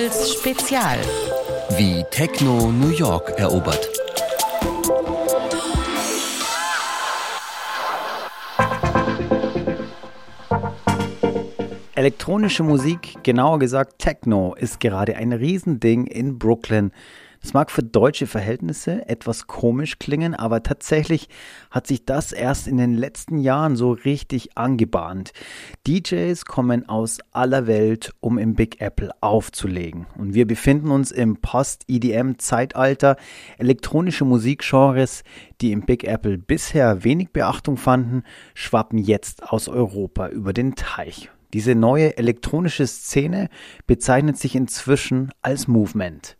Puls Spezial. Wie Techno New York erobert. Elektronische Musik, genauer gesagt Techno, ist gerade ein Riesending in Brooklyn. Das mag für deutsche Verhältnisse etwas komisch klingen, aber tatsächlich hat sich das erst in den letzten Jahren so richtig angebahnt. DJs kommen aus aller Welt, um im Big Apple aufzulegen. Und wir befinden uns im Post-EDM-Zeitalter. Elektronische Musikgenres, die im Big Apple bisher wenig Beachtung fanden, schwappen jetzt aus Europa über den Teich. Diese neue elektronische Szene bezeichnet sich inzwischen als Movement.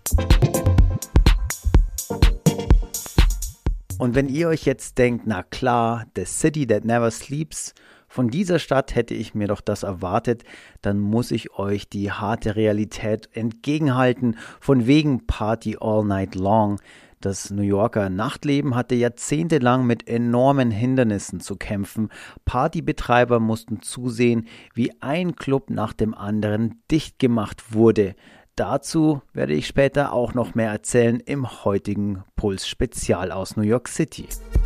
Und wenn ihr euch jetzt denkt, na klar, the city that never sleeps, von dieser Stadt hätte ich mir doch das erwartet, dann muss ich euch die harte Realität entgegenhalten, von wegen Party all night long. Das New Yorker Nachtleben hatte jahrzehntelang mit enormen Hindernissen zu kämpfen. Partybetreiber mussten zusehen, wie ein Club nach dem anderen dicht gemacht wurde. Dazu werde ich später auch noch mehr erzählen im heutigen Puls Spezial aus New York City.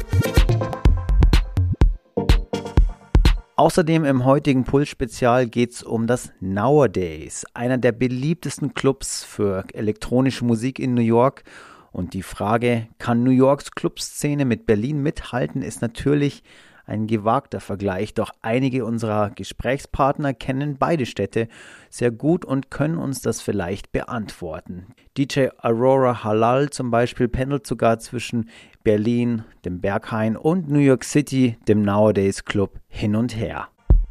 Außerdem im heutigen Puls Spezial geht es um das Nowadays, einer der beliebtesten Clubs für elektronische Musik in New York. Und die Frage, kann New Yorks Clubszene mit Berlin mithalten, ist natürlich ein gewagter Vergleich, doch einige unserer Gesprächspartner kennen beide Städte sehr gut und können uns das vielleicht beantworten. DJ Aurora Halal zum Beispiel pendelt sogar zwischen Berlin, dem Berghain und New York City, dem Nowadays Club, hin und her.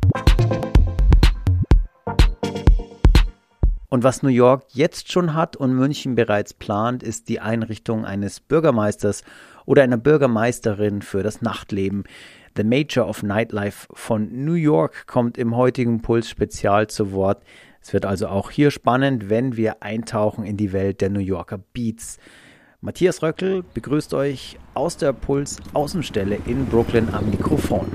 Und was New York jetzt schon hat und München bereits plant, ist die Einrichtung eines Bürgermeisters oder einer Bürgermeisterin für das Nachtleben. The Mayor of Nightlife von New York kommt im heutigen Puls Spezial zu Wort. Es wird also auch hier spannend, wenn wir eintauchen in die Welt der New Yorker Beats. Matthias Röckel begrüßt euch aus der Puls Außenstelle in Brooklyn am Mikrofon.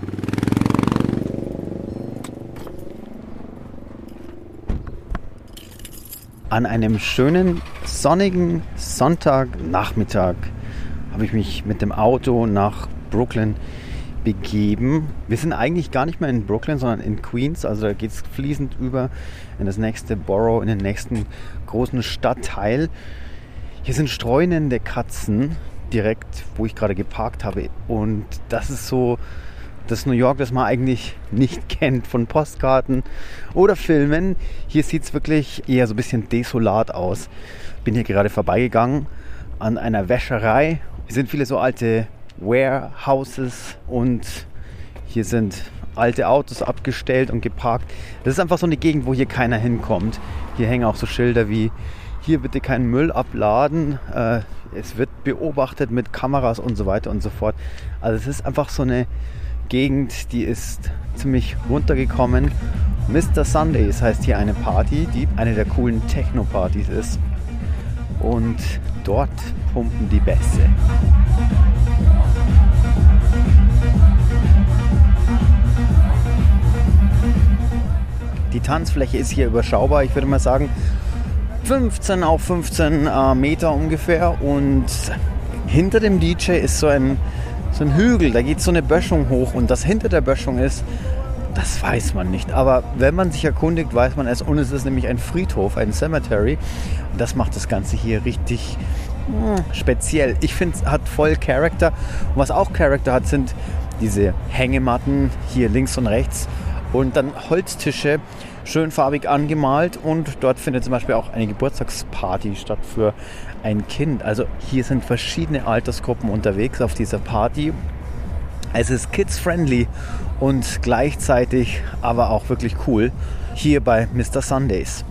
An einem schönen, sonnigen Sonntagnachmittag habe ich mich mit dem Auto nach Brooklyn begeben. Wir sind eigentlich gar nicht mehr in Brooklyn, sondern in Queens. Also da geht es fließend über in das nächste Borough, in den nächsten großen Stadtteil. Hier sind streunende Katzen direkt, wo ich gerade geparkt habe. Und das ist so das New York, das man eigentlich nicht kennt von Postkarten oder Filmen. Hier sieht es wirklich eher so ein bisschen desolat aus. Bin hier gerade vorbeigegangen an einer Wäscherei. Hier sind viele so alte Warehouses und hier sind alte Autos abgestellt und geparkt. Das ist einfach so eine Gegend, wo hier keiner hinkommt. Hier hängen auch so Schilder wie: hier bitte keinen Müll abladen, es wird beobachtet mit Kameras und so weiter und so fort. Also es ist einfach so eine Gegend, die ist ziemlich runtergekommen. Mr. Sundays heißt hier eine Party, die eine der coolen Techno-Partys ist. Und dort pumpen die Bässe. Die Tanzfläche ist hier überschaubar. Ich würde mal sagen 15 auf 15 Meter ungefähr. Und hinter dem DJ ist so ein Hügel. Da geht so eine Böschung hoch. Und was hinter der Böschung ist, das weiß man nicht. Aber wenn man sich erkundigt, weiß man es. Und es ist nämlich ein Friedhof, ein Cemetery. Und das macht das Ganze hier richtig speziell. Ich finde, es hat voll Charakter. Und was auch Charakter hat, sind diese Hängematten hier links und rechts. Und dann Holztische, schön farbig angemalt. Und dort findet zum Beispiel auch eine Geburtstagsparty statt für ein Kind. Also hier sind verschiedene Altersgruppen unterwegs auf dieser Party. Es ist kids-friendly und gleichzeitig aber auch wirklich cool hier bei Mr. Sundays.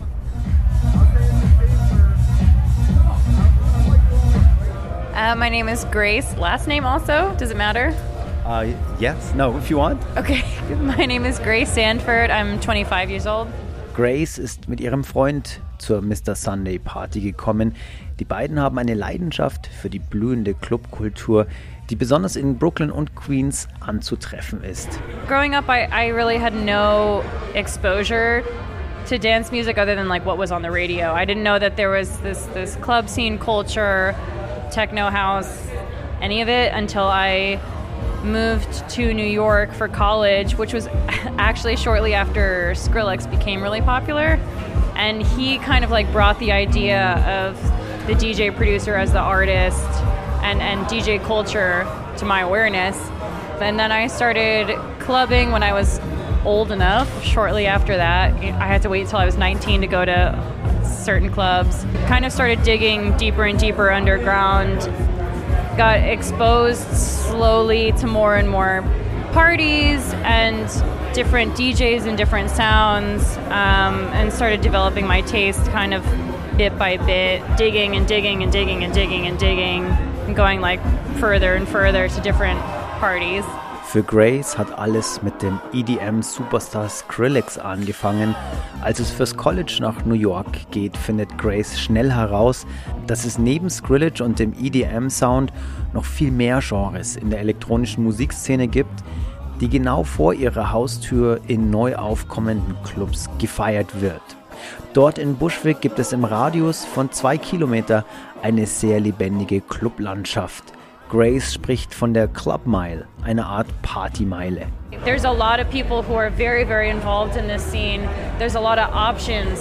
My name is Grace. Last name also? Does it matter? Yes, no, if you want. Okay, my name is Grace Sanford. I'm 25 years old. Grace ist mit ihrem Freund zur Mr. Sunday Party gekommen. Die beiden haben eine Leidenschaft für die blühende Clubkultur, die besonders in Brooklyn und Queens anzutreffen ist. Growing up, I really had no exposure to dance music other than like what was on the radio. I didn't know that there was this club scene culture, techno house, any of it until I moved to New York for college, which was actually shortly after Skrillex became really popular. And he kind of like brought the idea of the DJ producer as the artist and DJ culture to my awareness. And then I started clubbing when I was old enough. Shortly after that, I had to wait until I was 19 to go to certain clubs. Kind of started digging deeper and deeper underground. Got exposed slowly to more and more parties and different DJs and different sounds, and started developing my taste kind of bit by bit, digging and digging and digging and digging and digging and going like further and further to different parties. Für Grace hat alles mit dem EDM-Superstar Skrillex angefangen. Als es fürs College nach New York geht, findet Grace schnell heraus, dass es neben Skrillex und dem EDM-Sound noch viel mehr Genres in der elektronischen Musikszene gibt, die genau vor ihrer Haustür in neu aufkommenden Clubs gefeiert wird. Dort in Bushwick gibt es im Radius von 2 Kilometer eine sehr lebendige Clublandschaft. Grace spricht von der Club Mile, einer Art Partymeile. There's a lot of people who are very, very involved in this scene. There's a lot of options.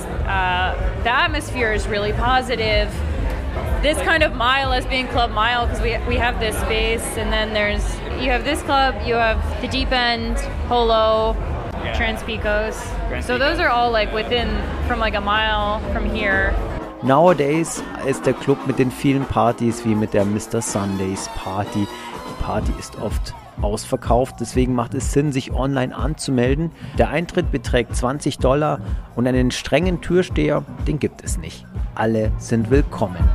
The atmosphere is really positive. This kind of mile as being Club Mile because we have this space, and then you have this club, you have the Deep End, Holo, Transpicos. So those are all like from like a mile from here. Nowadays ist der Club mit den vielen Partys wie mit der Mr. Sundays Party. Die Party ist oft ausverkauft, deswegen macht es Sinn, sich online anzumelden. Der Eintritt beträgt $20 und einen strengen Türsteher, den gibt es nicht. Alle sind willkommen.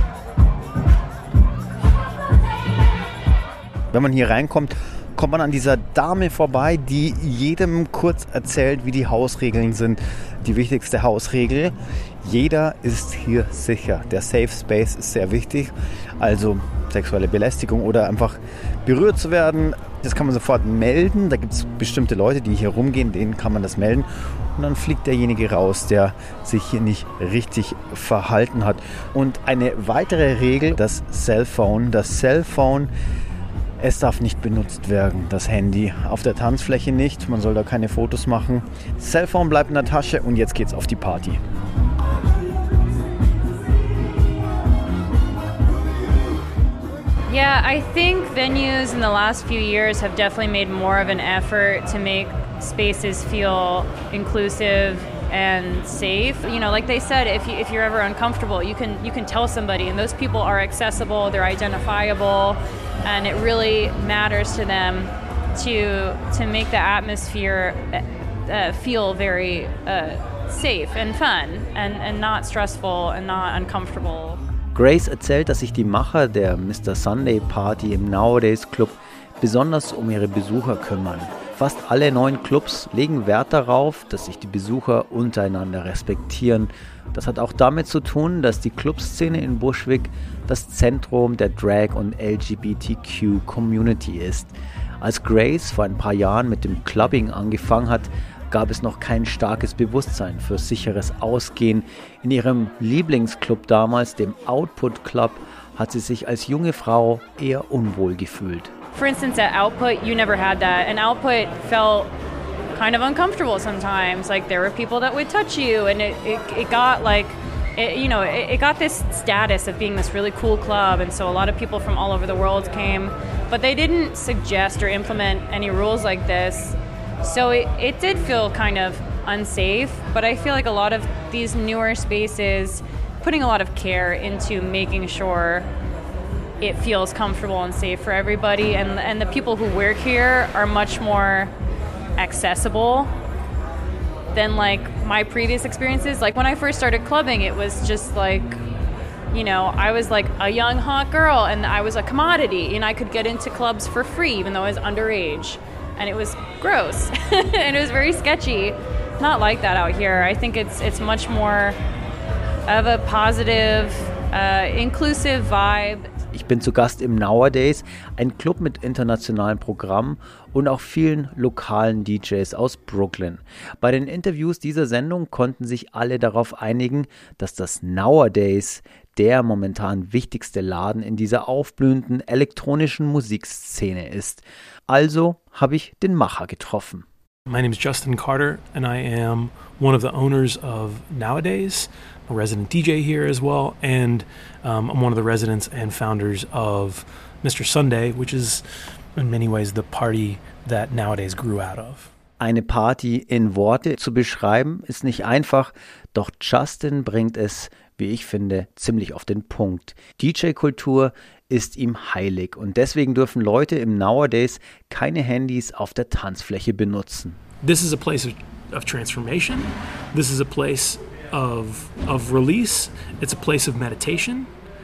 Wenn man hier reinkommt, kommt man an dieser Dame vorbei, die jedem kurz erzählt, wie die Hausregeln sind. Die wichtigste Hausregel: jeder ist hier sicher. Der Safe Space ist sehr wichtig. Also sexuelle Belästigung oder einfach berührt zu werden, das kann man sofort melden. Da gibt es bestimmte Leute, die hier rumgehen, denen kann man das melden. Und dann fliegt derjenige raus, der sich hier nicht richtig verhalten hat. Und eine weitere Regel, das Cellphone. Das Cellphone, es darf nicht benutzt werden, das Handy. Auf der Tanzfläche nicht, man soll da keine Fotos machen. Das Cellphone bleibt in der Tasche und jetzt geht's auf die Party. Yeah, I think venues in the last few years have definitely made more of an effort to make spaces feel inclusive and safe. You know, like they said, if you're ever uncomfortable, you can tell somebody, and those people are accessible, they're identifiable, and it really matters to them to make the atmosphere feel very safe and fun and not stressful and not uncomfortable. Grace erzählt, dass sich die Macher der Mr. Sunday Party im Nowadays Club besonders um ihre Besucher kümmern. Fast alle neuen Clubs legen Wert darauf, dass sich die Besucher untereinander respektieren. Das hat auch damit zu tun, dass die Clubszene in Bushwick das Zentrum der Drag- und LGBTQ-Community ist. Als Grace vor ein paar Jahren mit dem Clubbing angefangen hat, gab es noch kein starkes Bewusstsein für sicheres Ausgehen. In ihrem Lieblingsclub damals, dem Output Club, hat sie sich als junge Frau eher unwohl gefühlt. For instance, at Output, you never had that. And Output felt kind of uncomfortable sometimes. Like there were people that would touch you, and it got like, it got this status of being this really cool club. And so a lot of people from all over the world came, but they didn't suggest or implement any rules like this. So it did feel kind of unsafe, but I feel like a lot of these newer spaces putting a lot of care into making sure it feels comfortable and safe for everybody, and the people who work here are much more accessible than like my previous experiences. Like when I first started clubbing, it was just like, I was like a young hot girl and I was a commodity and I could get into clubs for free even though I was underage. And it was gross and it was very sketchy. Not like that out here. I think it's much more of a positive, inclusive vibe. Ich bin zu Gast im Nowadays, ein Club mit internationalen Programmen und auch vielen lokalen DJs aus Brooklyn. Bei den Interviews dieser Sendung konnten sich alle darauf einigen, dass das Nowadays der momentan wichtigste Laden in dieser aufblühenden elektronischen Musikszene ist. Also habe ich den Macher getroffen. My name is Justin Carter and I am one of the owners of Nowadays. I'm a resident DJ here as well, and I'm one of the residents and founders of Mr. Sunday, which is in many ways the party that Nowadays grew out of. Eine Party in Worte zu beschreiben ist nicht einfach, doch Justin bringt es, wie ich finde, ziemlich auf den Punkt. DJ-Kultur ist ihm heilig und deswegen dürfen Leute im Nowadays keine Handys auf der Tanzfläche benutzen. This is a place of transformation. This is a place of release. It's a place of meditation.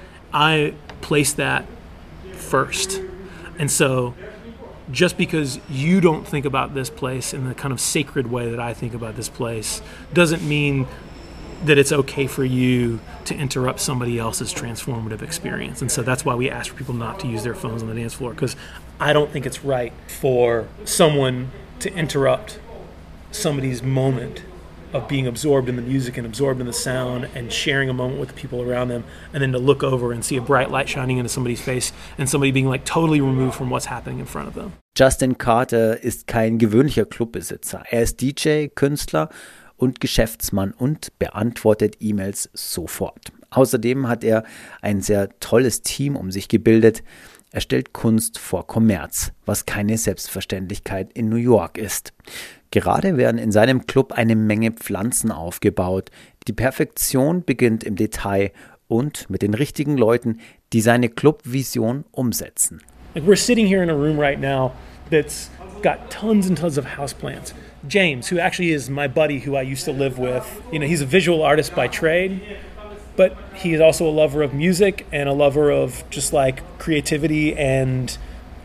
I place that first. And so just because you don't think about this place in the kind of sacred way that I think about this place doesn't mean that it's okay for you to interrupt somebody else's transformative experience. And so that's why we ask for people not to use their phones on the dance floor, because I don't think it's right for someone to interrupt somebody's moment of being absorbed in the music and absorbed in the sound and sharing a moment with the people around them, and then to look over and see a bright light shining into somebody's face and somebody being like totally removed from what's happening in front of them. Justin Carter ist kein gewöhnlicher Clubbesitzer. Er ist DJ, Künstler und Geschäftsmann und beantwortet E-Mails sofort. Außerdem hat er ein sehr tolles Team um sich gebildet. Er stellt Kunst vor Kommerz, was keine Selbstverständlichkeit in New York ist. Gerade werden in seinem Club eine Menge Pflanzen aufgebaut. Die Perfektion beginnt im Detail und mit den richtigen Leuten, die seine Clubvision umsetzen. Like we're sitting here in a room right now that's got tons and tons of houseplants. James, who actually is my buddy who I used to live with, he's a visual artist by trade, but he is also a lover of music and a lover of just like creativity, and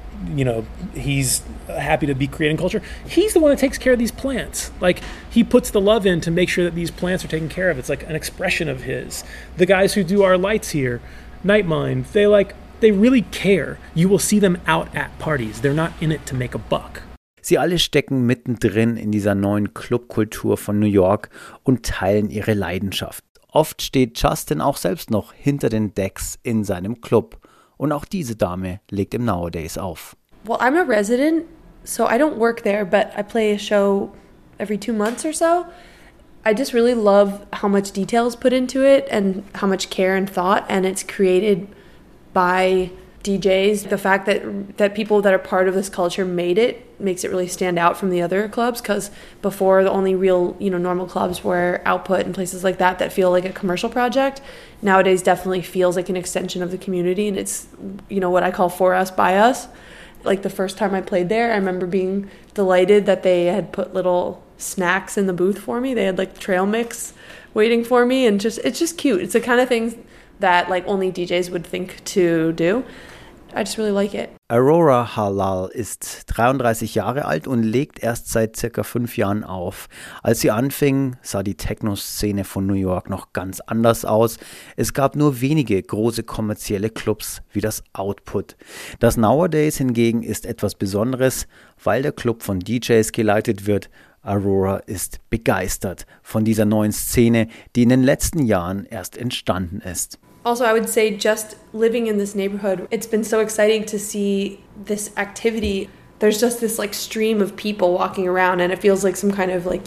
he's happy to be creating culture. He's the one that takes care of these plants. Like he puts the love in to make sure that these plants are taken care of. It's like an expression of his. The guys who do our lights here, Nightmind, they really care. You will see them out at parties. They're not in it to make a buck. Sie alle stecken mittendrin in dieser neuen Clubkultur von New York und teilen ihre Leidenschaft. Oft steht Justin auch selbst noch hinter den Decks in seinem Club. Und auch diese Dame legt im Nowadays auf. Well, I'm a resident, so I don't work there, but I play a show every 2 months or so. I just really love how much detail is put into it and how much care and thought, and it's created by DJs. The fact that people that are part of this culture made it makes it really stand out from the other clubs, because before the only real normal clubs were Output and places like that feel like a commercial project. Nowadays definitely feels like an extension of the community, and it's what I call for us by us. Like the first time I played there, I remember being delighted that they had put little snacks in the booth for me. They had like trail mix waiting for me, and it's just cute. It's the kind of thing that like only DJs would think to do. I just really like it. Aurora Halal ist 33 Jahre alt und legt erst seit circa 5 Jahren auf. Als sie anfing, sah die Techno-Szene von New York noch ganz anders aus. Es gab nur wenige große kommerzielle Clubs wie das Output. Das Nowadays hingegen ist etwas Besonderes, weil der Club von DJs geleitet wird. Aurora ist begeistert von dieser neuen Szene, die in den letzten Jahren erst entstanden ist. Also, I would say just living in this neighborhood, it's been so exciting to see this activity. There's just this like stream of people walking around, and it feels like some kind of like,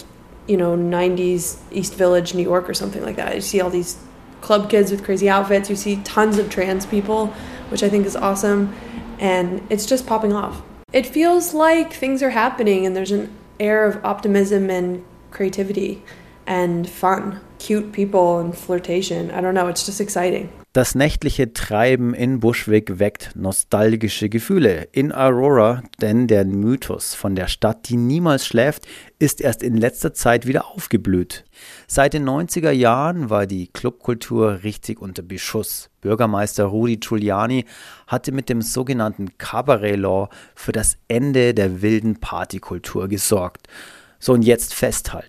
90s East Village, New York or something like that. You see all these club kids with crazy outfits. You see tons of trans people, which I think is awesome. And it's just popping off. It feels like things are happening and there's an air of optimism and creativity and fun. Cute people and flirtation. I don't know, it's just exciting. Das nächtliche Treiben in Bushwick weckt nostalgische Gefühle in Aurora, denn der Mythos von der Stadt, die niemals schläft, ist erst in letzter Zeit wieder aufgeblüht. Seit den 90er Jahren war die Clubkultur richtig unter Beschuss. Bürgermeister Rudy Giuliani hatte mit dem sogenannten Cabaret Law für das Ende der wilden Partykultur gesorgt. So, und jetzt festhalten.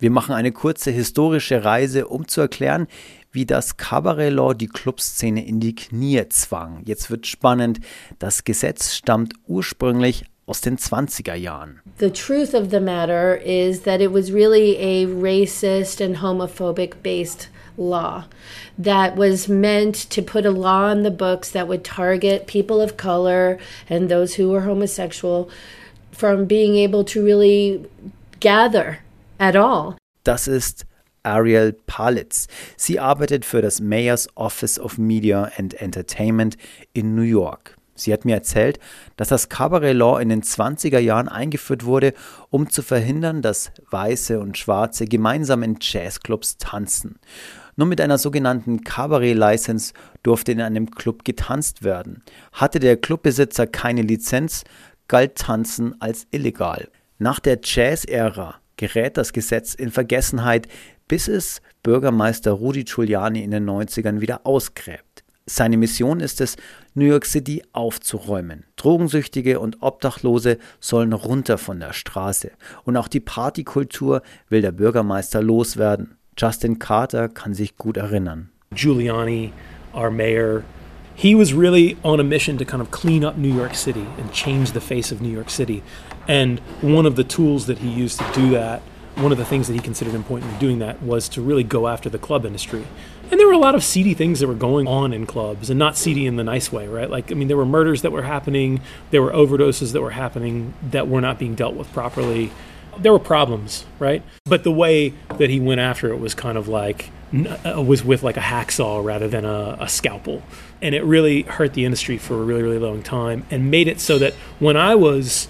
Wir machen eine kurze historische Reise, um zu erklären, wie das Cabaret Law die Clubszene in die Knie zwang. Jetzt wird spannend. Das Gesetz stammt ursprünglich aus den 20er Jahren. The truth of the matter is that it was really a racist and homophobic based law that was meant to put a law in the books that would target people of color and those who were homosexual from being able to really gather at all. Das ist Ariel Palitz. Sie arbeitet für das Mayor's Office of Media and Entertainment in New York. Sie hat mir erzählt, dass das Cabaret Law in den 20er Jahren eingeführt wurde, um zu verhindern, dass Weiße und Schwarze gemeinsam in Jazzclubs tanzen. Nur mit einer sogenannten Cabaret-License durfte in einem Club getanzt werden. Hatte der Clubbesitzer keine Lizenz, galt Tanzen als illegal. Nach der Jazz-Ära gerät das Gesetz in Vergessenheit, bis es Bürgermeister Rudy Giuliani in den 90ern wieder ausgräbt. Seine Mission ist es, New York City aufzuräumen. Drogensüchtige und Obdachlose sollen runter von der Straße. Und auch die Partykultur will der Bürgermeister loswerden. Justin Carter kann sich gut erinnern. Giuliani, our mayor, he was really on a mission to kind of clean up New York City and change the face of New York City. And one of the tools that he used to do that, one of the things that he considered important in doing that was to really go after the club industry. And there were a lot of seedy things that were going on in clubs, and not seedy in the nice way, right? Like, I mean, there were murders that were happening, there were overdoses that were happening that were not being dealt with properly. There were problems, right? But the way that he went after it was kind of like, was with like a hacksaw rather than a scalpel. And it really hurt the industry for a really, really long time and made it so that when I was,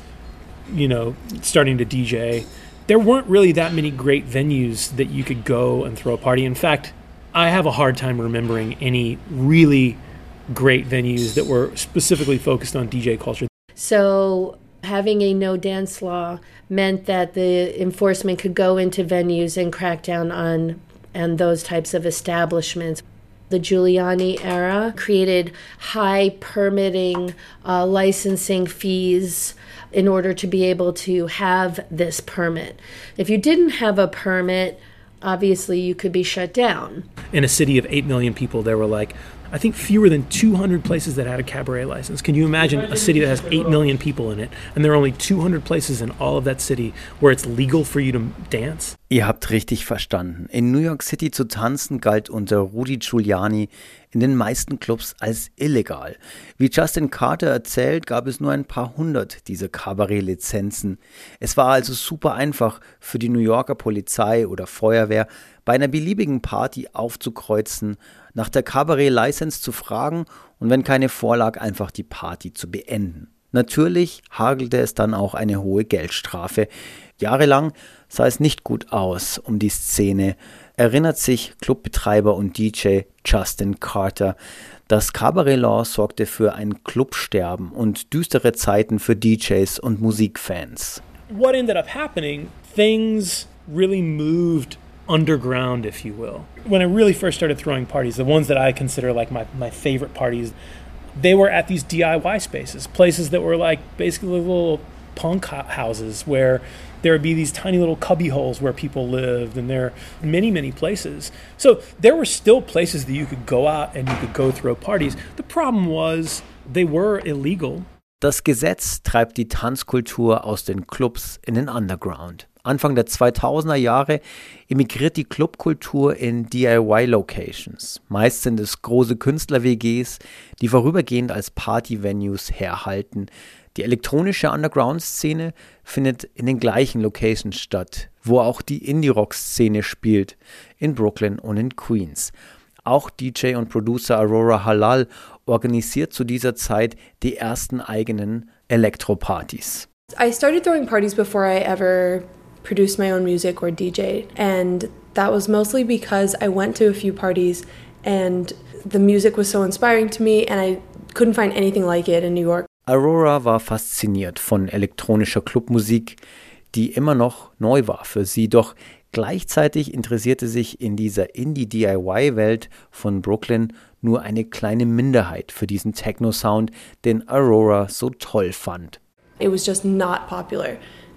starting to DJ, there weren't really that many great venues that you could go and throw a party. In fact, I have a hard time remembering any really great venues that were specifically focused on DJ culture. So having a no dance law meant that the enforcement could go into venues and crack down on those types of establishments. The Giuliani era created high permitting, licensing fees in order to be able to have this permit. If you didn't have a permit, obviously you could be shut down. In a city of 8 million people, there were I think fewer than 200 places that had a cabaret license. Can you imagine a city that has 8 million people in it and there are only 200 places in all of that city where it's legal for you to dance? Ihr habt richtig verstanden. In New York City zu tanzen galt unter Rudy Giuliani in den meisten Clubs als illegal. Wie Justin Carter erzählt, gab es nur ein paar hundert dieser Kabarett-Lizenzen. Es war also super einfach für die New Yorker Polizei oder Feuerwehr, bei einer beliebigen Party aufzukreuzen, nach der Kabarett-License zu fragen und wenn keine vorlag, einfach die Party zu beenden. Natürlich hagelte es dann auch eine hohe Geldstrafe. Jahrelang sah es nicht gut aus um die Szene, erinnert sich Clubbetreiber und DJ Justin Carter. Das Cabaret Law sorgte für ein Clubsterben und düstere Zeiten für DJs und Musikfans. What ended up happening, things really moved underground, if you will. When I really first started throwing parties, the ones that I consider like my favorite parties, they were at these DIY spaces, places that were like basically little punk houses where there would be these tiny little cubby holes where people lived, and there are many, many places. So there were still places that you could go out and you could go throw parties. The problem was they were illegal. Das Gesetz treibt die Tanzkultur aus den Clubs in den Underground. Anfang der 2000er Jahre emigriert die Clubkultur in DIY-Locations. Meist sind es große Künstler-WGs, die vorübergehend als Party-Venues herhalten. Die elektronische Underground-Szene findet in den gleichen Locations statt, wo auch die Indie-Rock-Szene spielt, in Brooklyn und in Queens. Auch DJ und Producer Aurora Halal organisiert zu dieser Zeit die ersten eigenen Elektropartys. I started throwing parties before I ever produced my own music or DJ'd, and that was mostly because I went to a few parties and the music was so inspiring to me and I couldn't find anything like it in New York. Aurora war fasziniert von elektronischer Clubmusik, die immer noch neu war für sie, doch gleichzeitig interessierte sich in dieser Indie-DIY-Welt von Brooklyn nur eine kleine Minderheit für diesen Techno-Sound, den Aurora so toll fand. It was just not popular.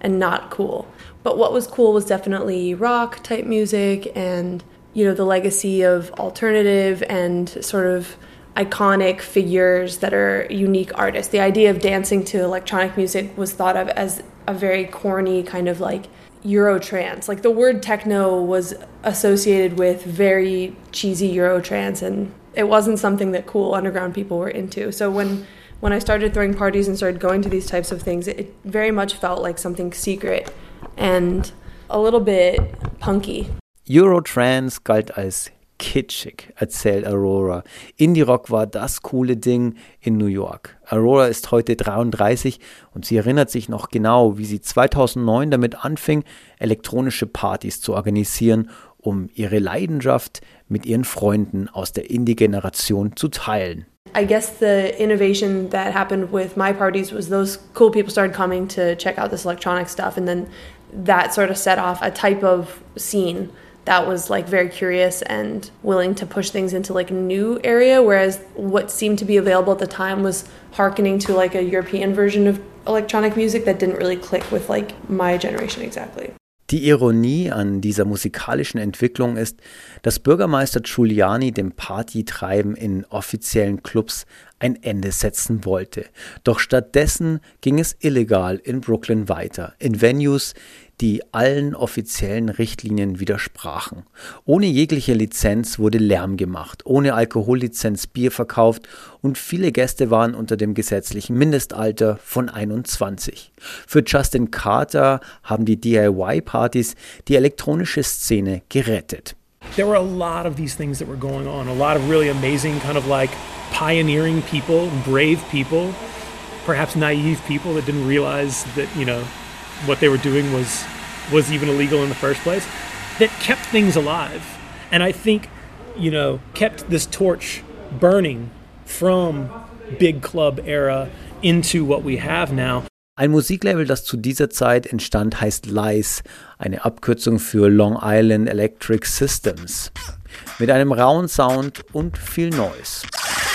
and not cool. But what was cool was definitely rock type music and, you know, the legacy of alternative and sort of iconic figures that are unique artists. The idea of dancing to electronic music was thought of as a very corny kind of like Eurotrance. Like the word techno was associated with very cheesy Eurotrance, and it wasn't something that cool underground people were into. So when I started throwing parties and started going to these types of things, it very much felt like something secret and a little bit punky. Eurotrance galt als kitschig, erzählt Aurora. Indie-Rock war das coole Ding in New York. Aurora ist heute 33 und sie erinnert sich noch genau, wie sie 2009 damit anfing, elektronische Partys zu organisieren, um ihre Leidenschaft mit ihren Freunden aus der Indie-Generation zu teilen. I guess the innovation that happened with my parties was those cool people started coming to check out this electronic stuff, and then that sort of set off a type of scene that was like very curious and willing to push things into like a new area, whereas what seemed to be available at the time was hearkening to like a European version of electronic music that didn't really click with like my generation exactly. Die Ironie an dieser musikalischen Entwicklung ist, dass Bürgermeister Giuliani dem Partytreiben in offiziellen Clubs ein Ende setzen wollte. Doch stattdessen ging es illegal in Brooklyn weiter, in Venues, die allen offiziellen Richtlinien widersprachen. Ohne jegliche Lizenz wurde Lärm gemacht, ohne Alkohollizenz Bier verkauft und viele Gäste waren unter dem gesetzlichen Mindestalter von 21. Für Justin Carter haben die DIY-Partys die elektronische Szene gerettet. There were a lot of these things that were going on, a lot of really amazing kind of like pioneering people, brave people, perhaps naive people that didn't realize that, you know, what they were doing was even illegal in the first place, that kept things alive. And I think, you know, kept this torch burning from big club era into what we have now. Ein Musiklabel, das zu dieser Zeit entstand, heißt LISE, eine Abkürzung für Long Island Electric Systems, mit einem rauen Sound und viel Noise.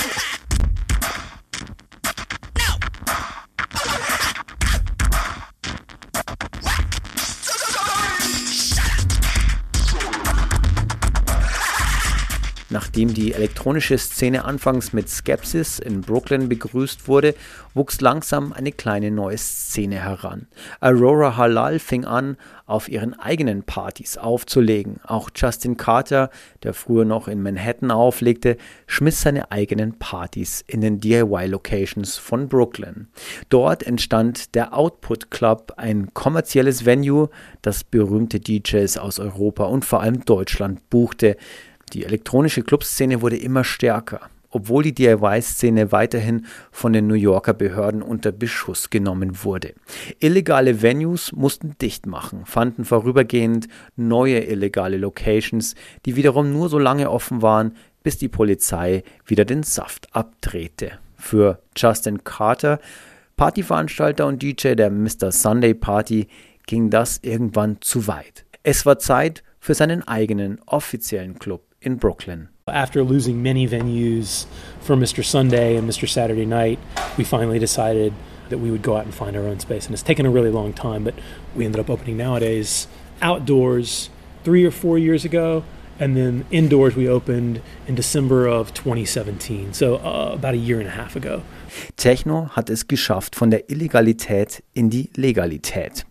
Nachdem die elektronische Szene anfangs mit Skepsis in Brooklyn begrüßt wurde, wuchs langsam eine kleine neue Szene heran. Aurora Halal fing an, auf ihren eigenen Partys aufzulegen. Auch Justin Carter, der früher noch in Manhattan auflegte, schmiss seine eigenen Partys in den DIY-Locations von Brooklyn. Dort entstand der Output Club, ein kommerzielles Venue, das berühmte DJs aus Europa und vor allem Deutschland buchte. Die elektronische Clubszene wurde immer stärker, obwohl die DIY-Szene weiterhin von den New Yorker Behörden unter Beschuss genommen wurde. Illegale Venues mussten dicht machen, fanden vorübergehend neue illegale Locations, die wiederum nur so lange offen waren, bis die Polizei wieder den Saft abdrehte. Für Justin Carter, Partyveranstalter und DJ der Mr. Sunday Party, ging das irgendwann zu weit. Es war Zeit für seinen eigenen offiziellen Club in Brooklyn. After losing many venues for Mr. Sunday and Mr. Saturday Night, we finally decided that we would go out and find our own space. And it's taken a really long time, but we ended up opening nowadays outdoors 3 or 4 years ago. And then indoors we opened in December of 2017, so about a year and a half ago. Techno hat es geschafft von der Illegalität in die Legalität.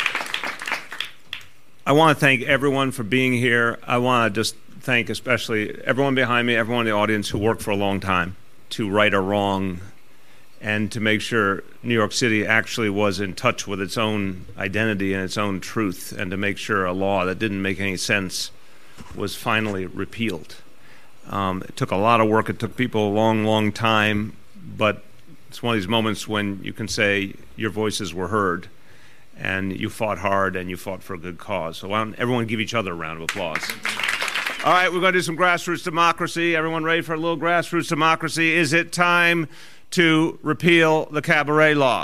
I want to thank everyone for being here. I want to just thank especially everyone behind me, everyone in the audience who worked for a long time to right a wrong and to make sure New York City actually was in touch with its own identity and its own truth, and to make sure a law that didn't make any sense was finally repealed. It took a lot of work. It took people a long, long time, but it's one of these moments when you can say your voices were heard and you fought hard and you fought for a good cause. So why don't everyone give each other a round of applause. All right, we're going to do some grassroots democracy. Everyone ready for a little grassroots democracy? Is it time to repeal the cabaret law?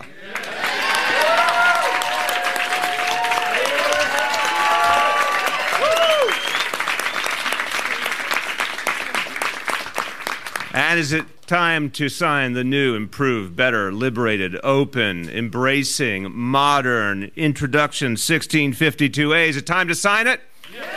And is it time to sign the new, improved, better, liberated, open, embracing, modern Introduction 1652A? Is it time to sign it?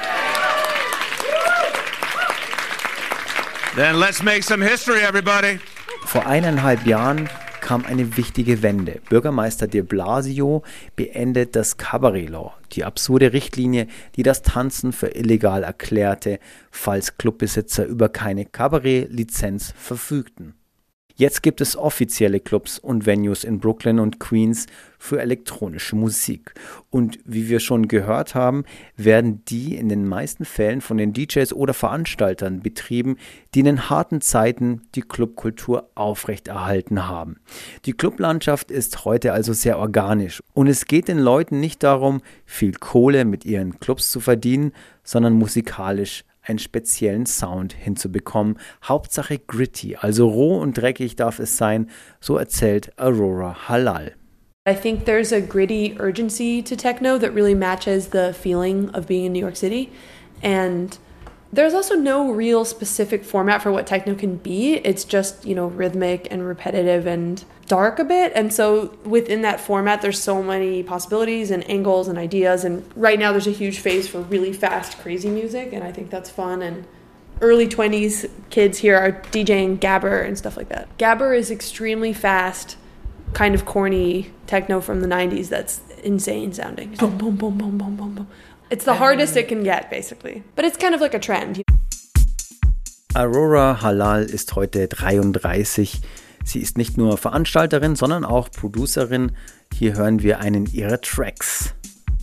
Then let's make some history, everybody. Vor 1,5 Jahren kam eine wichtige Wende. Bürgermeister de Blasio beendet das Cabaret Law, die absurde Richtlinie, die das Tanzen für illegal erklärte, falls Clubbesitzer über keine Cabaret-Lizenz verfügten. Jetzt gibt es offizielle Clubs und Venues in Brooklyn und Queens für elektronische Musik. Und wie wir schon gehört haben, werden die in den meisten Fällen von den DJs oder Veranstaltern betrieben, die in den harten Zeiten die Clubkultur aufrechterhalten haben. Die Clublandschaft ist heute also sehr organisch und es geht den Leuten nicht darum, viel Kohle mit ihren Clubs zu verdienen, sondern musikalisch einen speziellen Sound hinzubekommen. Hauptsache gritty, also roh und dreckig darf es sein, so erzählt Aurora Halal. I think there's a gritty urgency to techno that really matches the feeling of being in New York City. And there's also no real specific format for what techno can be. It's just, rhythmic and repetitive and dark a bit. And so within that format, there's so many possibilities and angles and ideas. And right now there's a huge phase for really fast, crazy music. And I think that's fun. And early 20s kids here are DJing Gabber and stuff like that. Gabber is extremely fast, kind of corny techno from the 90s that's insane sounding. Boom, boom, boom, boom, boom, boom, boom. It's the hardest it can get, basically. But it's kind of like a trend. Aurora Halal ist heute 33. Sie ist nicht nur Veranstalterin, sondern auch Producerin. Hier hören wir einen ihrer Tracks.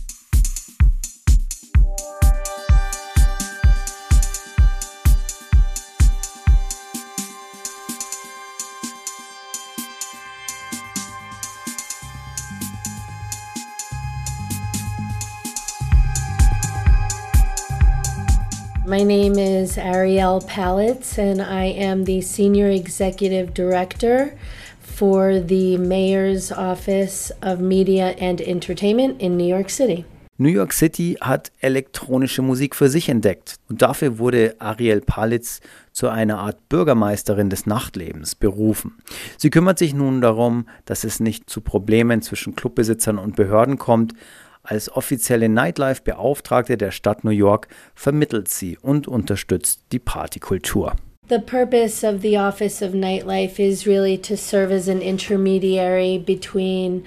My name is Ariel Palitz, and I am the Senior Executive Director for the Mayor's Office of Media and Entertainment in New York City. New York City hat elektronische Musik für sich entdeckt und dafür wurde Ariel Palitz zu einer Art Bürgermeisterin des Nachtlebens berufen. Sie kümmert sich nun darum, dass es nicht zu Problemen zwischen Clubbesitzern und Behörden kommt. Als offizielle Nightlife-Beauftragte der Stadt New York vermittelt sie und unterstützt die Partykultur. The purpose of the Office of Nightlife is really to serve as an intermediary between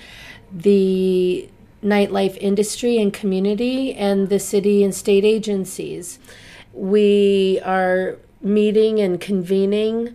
the nightlife industry and community and the city and state agencies. We are meeting and convening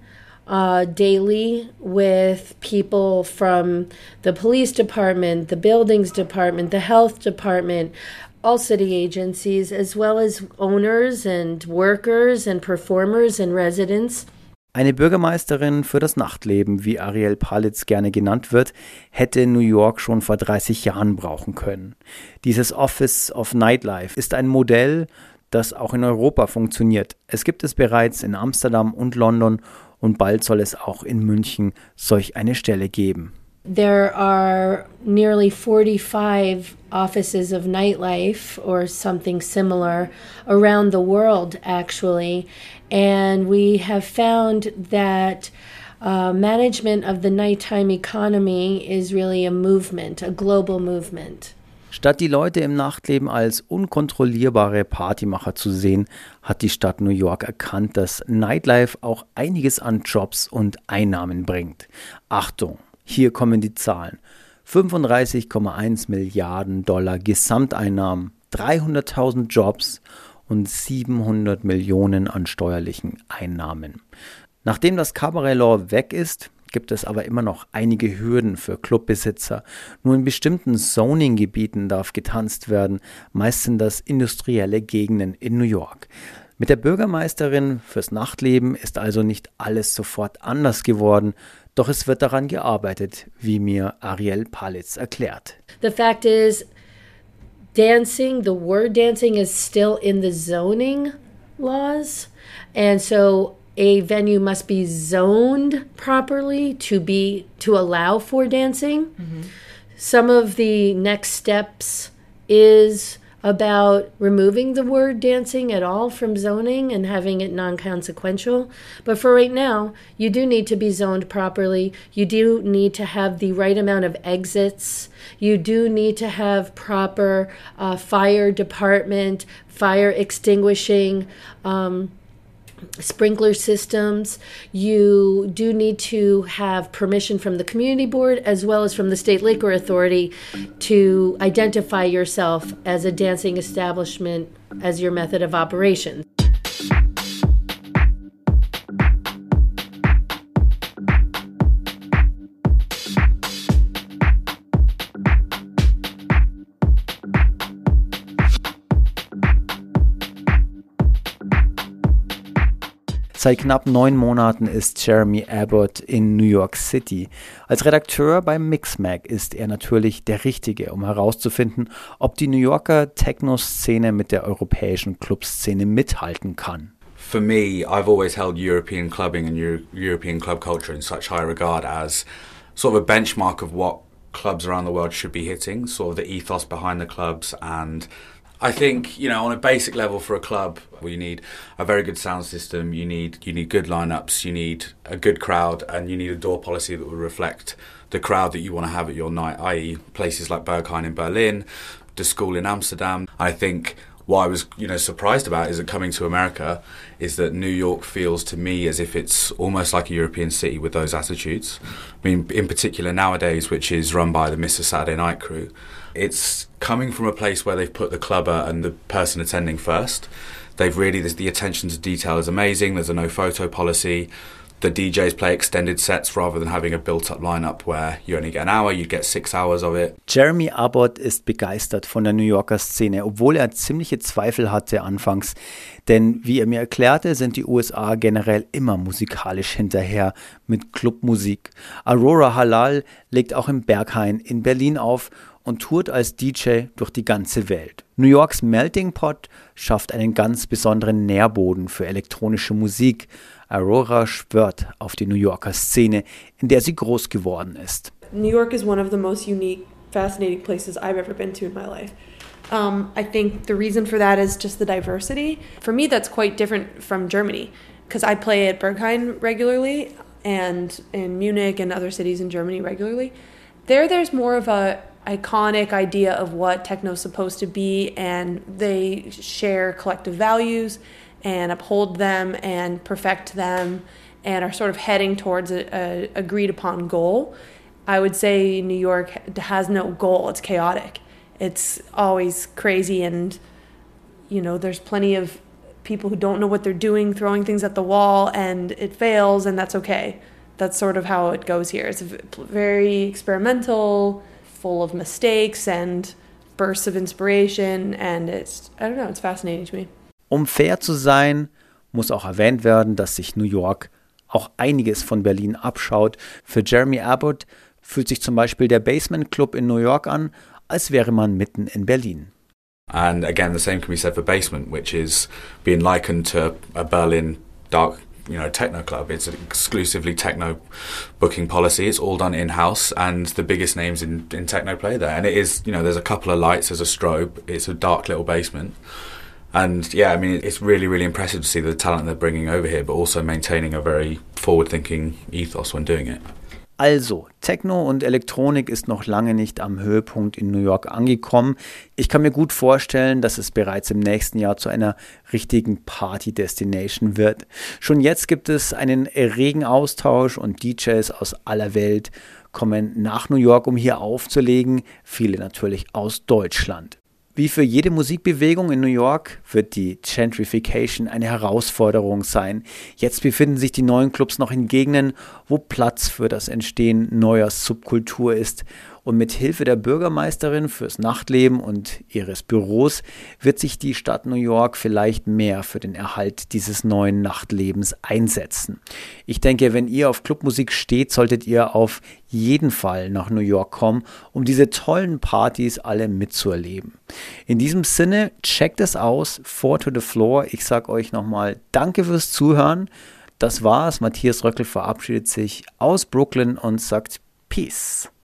daily with people from the police department, the buildings department, the health department, all city agencies, as well as owners and workers and performers and residents. Eine Bürgermeisterin für das Nachtleben, wie Ariel Palitz gerne genannt wird, hätte New York schon vor 30 Jahren brauchen können. Dieses Office of Nightlife ist ein Modell, das auch in Europa funktioniert. Es gibt es bereits in Amsterdam und London und bald soll es auch in München solch eine Stelle geben. There are nearly 45 offices of nightlife or something similar around the world, actually. And we have found that management of the nighttime economy is really a movement, a global movement. Statt die Leute im Nachtleben als unkontrollierbare Partymacher zu sehen, hat die Stadt New York erkannt, dass Nightlife auch einiges an Jobs und Einnahmen bringt. Achtung, hier kommen die Zahlen. 35,1 Milliarden Dollar Gesamteinnahmen, 300.000 Jobs und 700 Millionen an steuerlichen Einnahmen. Nachdem das Cabaret Law weg ist, gibt es aber immer noch einige Hürden für Clubbesitzer. Nur in bestimmten Zoning-Gebieten darf getanzt werden. Meist sind das industrielle Gegenden in New York. Mit der Bürgermeisterin fürs Nachtleben ist also nicht alles sofort anders geworden. Doch es wird daran gearbeitet, wie mir Ariel Palitz erklärt. The fact is, dancing, the word dancing is still in the zoning laws. And so a venue must be zoned properly to allow for dancing. Mm-hmm. Some of the next steps is about removing the word dancing at all from zoning and having it non-consequential. But for right now, you do need to be zoned properly. You do need to have the right amount of exits. You do need to have proper fire department, fire extinguishing sprinkler systems. You do need to have permission from the community board as well as from the state liquor authority to identify yourself as a dancing establishment as your method of operation. Seit knapp 9 Monaten ist Jeremy Abbott in New York City. Als Redakteur beim Mixmag ist er natürlich der Richtige, um herauszufinden, ob die New Yorker Techno-Szene mit der europäischen Clubszene mithalten kann. For me, I've always held European clubbing and European club culture in such high regard as sort of a benchmark of what clubs around the world should be hitting, sort of the ethos behind the clubs. And I think, you know, on a basic level for a club, you need a very good sound system, you need good lineups, you need a good crowd, and you need a door policy that will reflect the crowd that you want to have at your night, i.e. places like Berghain in Berlin, the School in Amsterdam. I think what I was, surprised about is that coming to America is that New York feels to me as if it's almost like a European city with those attitudes. I mean, in particular nowadays, which is run by the Mr. Saturday Night crew. It's coming from a place where they've put the clubber and the person attending first. They've really, the attention to detail is amazing. There's a no photo policy. The DJs play extended sets rather than having a built-up lineup where you only get an hour, you get 6 hours of it. Jeremy Abbott ist begeistert von der New Yorker Szene, obwohl er ziemliche Zweifel hatte anfangs. Denn wie er mir erklärte, sind die USA generell immer musikalisch hinterher mit Clubmusik. Aurora Halal legt auch im Berghain in Berlin auf und tourt als DJ durch die ganze Welt. New Yorks Melting Pot schafft einen ganz besonderen Nährboden für elektronische Musik. Aurora schwört auf die New Yorker Szene, in der sie groß geworden ist. New York is one of the most unique, fascinating places I've ever been to in my life. I think the reason for that is just the diversity. For me, that's quite different from Germany, because I play at Berghain regularly and in Munich and other cities in Germany regularly. There's more of a iconic idea of what techno is supposed to be, and they share collective values and uphold them and perfect them and are sort of heading towards a agreed upon goal. I would say New York has no goal. It's chaotic. It's always crazy, and there's plenty of people who don't know what they're doing, throwing things at the wall, and it fails, and that's okay. That's sort of how it goes here. It's very experimental, full of mistakes and bursts of inspiration, and it's fascinating to me. Um fair zu sein, muss auch erwähnt werden, dass sich New York auch einiges von Berlin abschaut. Für Jeremy Abbott fühlt sich zum Beispiel der Basement Club in New York an, als wäre man mitten in Berlin. And again, the same can be said for Basement, which is being likened to a Berlin dark techno club. It's an exclusively techno booking policy. It's all done in-house, and the biggest names in techno play there. And it is, there's a couple of lights, there's a strobe, it's a dark little basement. And yeah, I mean, it's really, really impressive to see the talent they're bringing over here, but also maintaining a very forward-thinking ethos when doing it. Also, Techno und Elektronik ist noch lange nicht am Höhepunkt in New York angekommen. Ich kann mir gut vorstellen, dass es bereits im nächsten Jahr zu einer richtigen Party-Destination wird. Schon jetzt gibt es einen regen Austausch und DJs aus aller Welt kommen nach New York, um hier aufzulegen, viele natürlich aus Deutschland. Wie für jede Musikbewegung in New York wird die Gentrification eine Herausforderung sein. Jetzt befinden sich die neuen Clubs noch in Gegenden, wo Platz für das Entstehen neuer Subkultur ist. Und mit Hilfe der Bürgermeisterin fürs Nachtleben und ihres Büros wird sich die Stadt New York vielleicht mehr für den Erhalt dieses neuen Nachtlebens einsetzen. Ich denke, wenn ihr auf Clubmusik steht, solltet ihr auf jeden Fall nach New York kommen, um diese tollen Partys alle mitzuerleben. In diesem Sinne, checkt es aus, 4 to the Floor. Ich sage euch nochmal danke fürs Zuhören. Das war's. Matthias Röckel verabschiedet sich aus Brooklyn und sagt Peace.